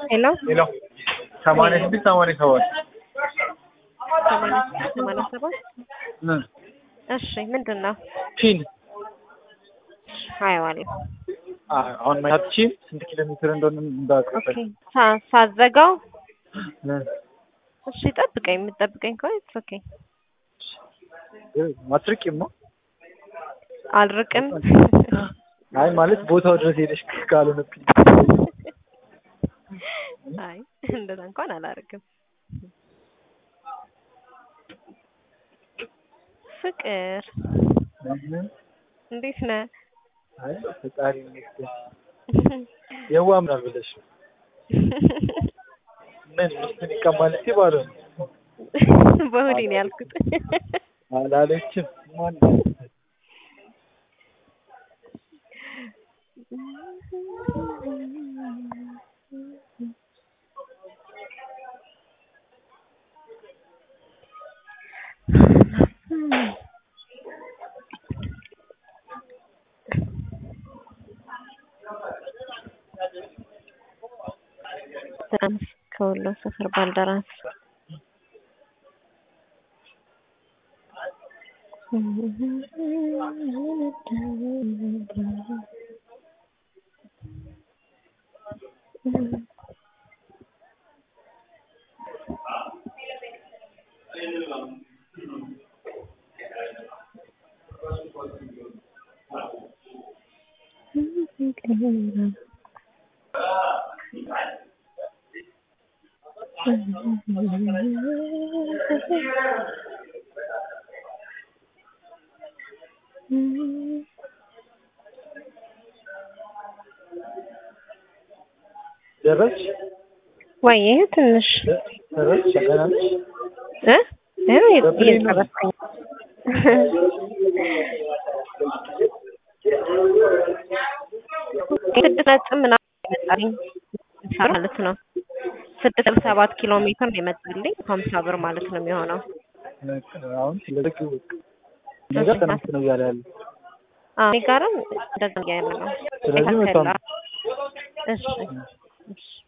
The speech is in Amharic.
ሄሎ ሄሎ 86 87 87 እሺ ምንድን ነው ፒን አይዋልም አሁን ማያቺን ስንት ኪሎ ሜትር እንደሆነ እንዳውቀው ኦኬ ሳዘጋው እሺ ጠብቀኝ የምትጠብቀኝ ከሆነ ኦኬ ማትርቂም ነው አልርቅም አይ ማለት ቦታው ድረስ ሄደሽ ካልሆነ አይ እንደዛ እንኳን አላርቅም ፍቅር እንዴት ነህ አይ ፈጣሪ ይመስገን የዋም ነው ብለሽ ምን ምስኪን ይቀማል ሲባል በሁሌ ነው ያልኩት አላለችም ማን ከወሎ ሰፈር ባልደራስ ደረች ወይ ትንሽ ደረች ያገናለሽ እየተረፈኝ ስድስት ምናምን ይመጣልኝ ማለት ነው 6.7 ኪሎ ሜትር ነው የመጣልኝ 50 ብር ማለት ነው የሚሆነው አሁን ስለዚህ ነገር ተነስቶ ነው ያለው እኔ ጋርም እንደዛ ያለ ነው ስለዚህ መጣም እሺ